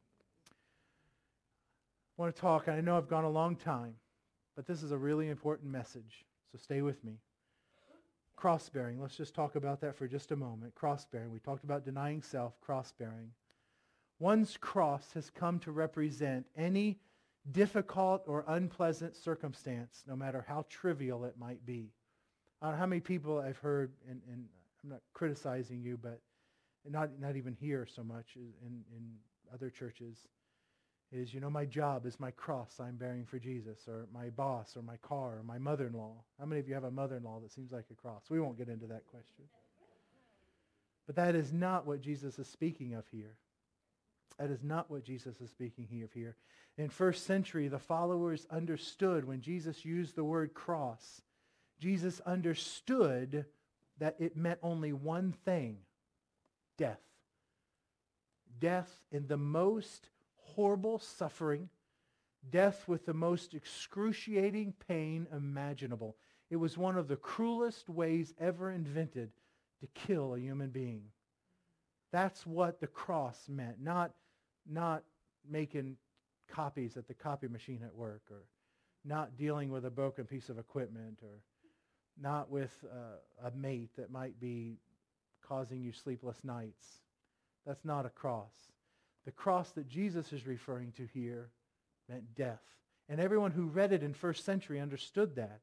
I want to talk, and I know I've gone a long time, but this is a really important message, so stay with me. Cross-bearing, let's just talk about that for just a moment. Cross-bearing, we talked about denying self, cross-bearing. One's cross has come to represent any difficult or unpleasant circumstance, no matter how trivial it might be. I don't know how many people I've heard, and I'm not criticizing you, but not even here so much in other churches, is, my job is my cross I'm bearing for Jesus, or my boss, or my car, or my mother-in-law. How many of you have a mother-in-law that seems like a cross? We won't get into that question. But that is not what Jesus is speaking of here. That is not what Jesus is speaking of here. In first century, the followers understood when Jesus used the word cross, Jesus understood that it meant only one thing: death. Death in the most horrible suffering, death with the most excruciating pain imaginable. It was one of the cruelest ways ever invented to kill a human being. That's what the cross meant, not making copies at the copy machine at work, or not dealing with a broken piece of equipment, or not with a mate that might be causing you sleepless nights. That's not a cross. The cross that Jesus is referring to here meant death. And everyone who read it in first century understood that.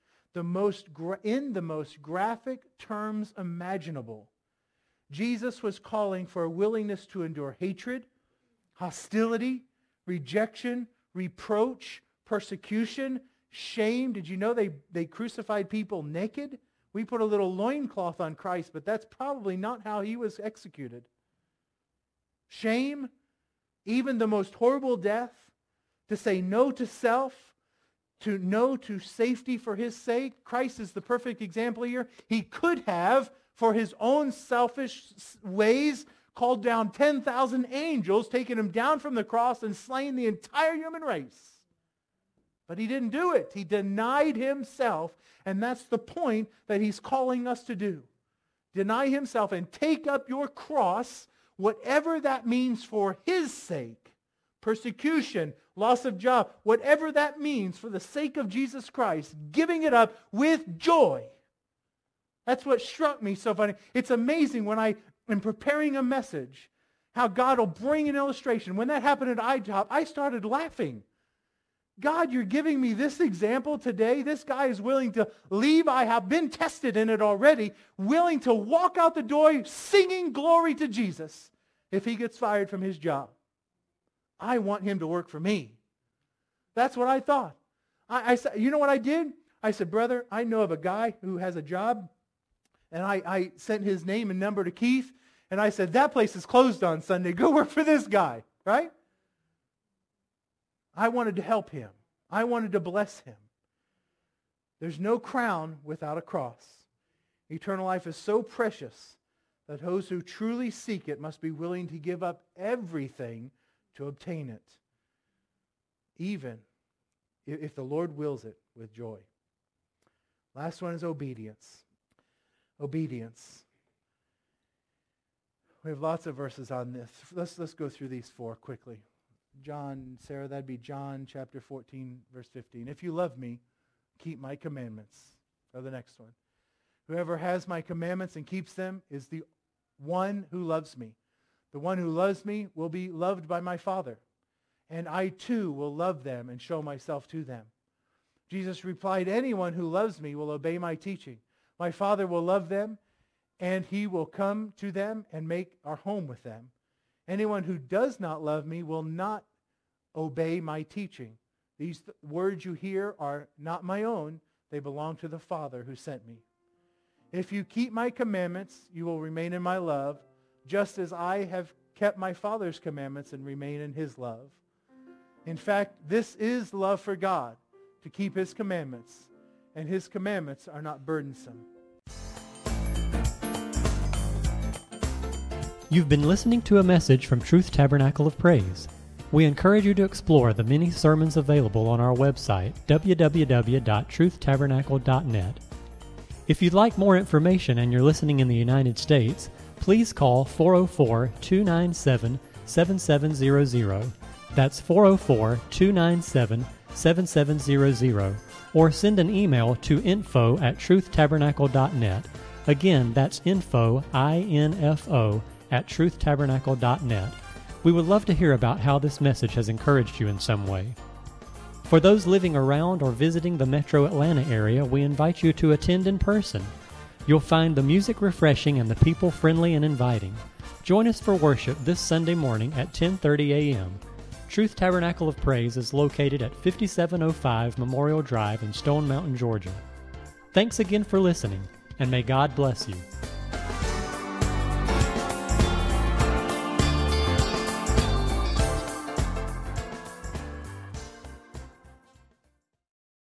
In the most graphic terms imaginable, Jesus was calling for a willingness to endure hatred, hostility, rejection, reproach, persecution, shame. Did you know they crucified people naked? We put a little loincloth on Christ, but that's probably not how he was executed. Shame, even the most horrible death, to say no to self, to no to safety for his sake. Christ is the perfect example here. He could have, for his own selfish ways, called down 10,000 angels, taken him down from the cross and slain the entire human race. But he didn't do it. He denied himself, and that's the point that he's calling us to do. Deny himself and take up your cross, whatever that means for his sake. Persecution, loss of job, whatever that means for the sake of Jesus Christ, giving it up with joy. That's what struck me so funny. It's amazing when I am preparing a message, how God will bring an illustration. When that happened at iJob, I started laughing. God, you're giving me this example today. This guy is willing to leave. I have been tested in it already. Willing to walk out the door singing glory to Jesus if he gets fired from his job. I want him to work for me. That's what I thought. I said, you know what I did? I said, brother, I know of a guy who has a job. And I sent his name and number to Keith. And I said, that place is closed on Sunday. Go work for this guy. Right? I wanted to help him. I wanted to bless him. There's no crown without a cross. Eternal life is so precious that those who truly seek it must be willing to give up everything to obtain it, even if the Lord wills it with joy. Last one is obedience. Obedience. We have lots of verses on this. Let's go through these 4 quickly. John, Sarah, that'd be John chapter 14, verse 15. If you love me, keep my commandments. Or the next one. Whoever has my commandments and keeps them is the one who loves me. The one who loves me will be loved by my Father, and I too will love them and show myself to them. Jesus replied, anyone who loves me will obey my teaching. My Father will love them, and he will come to them and make our home with them. Anyone who does not love me will not obey my teaching. These words you hear are not my own. They belong to the Father who sent me. If you keep my commandments, you will remain in my love, just as I have kept my Father's commandments and remain in his love. In fact, this is love for God, to keep his commandments, and his commandments are not burdensome. You've been listening to a message from Truth Tabernacle of Praise. We encourage you to explore the many sermons available on our website, www.truthtabernacle.net. If you'd like more information and you're listening in the United States, please call 404-297-7700. That's 404-297-7700. Or send an email to info@truthtabernacle.net. Again, that's info, I-N-F-O, @truthtabernacle.net. We would love to hear about how this message has encouraged you in some way. For those living around or visiting the metro Atlanta area, we invite you to attend in person. You'll find the music refreshing and the people friendly and inviting. Join us for worship this Sunday morning at 10:30 a.m. Truth Tabernacle of Praise is located at 5705 Memorial Drive in Stone Mountain, Georgia. Thanks again for listening, and may God bless you.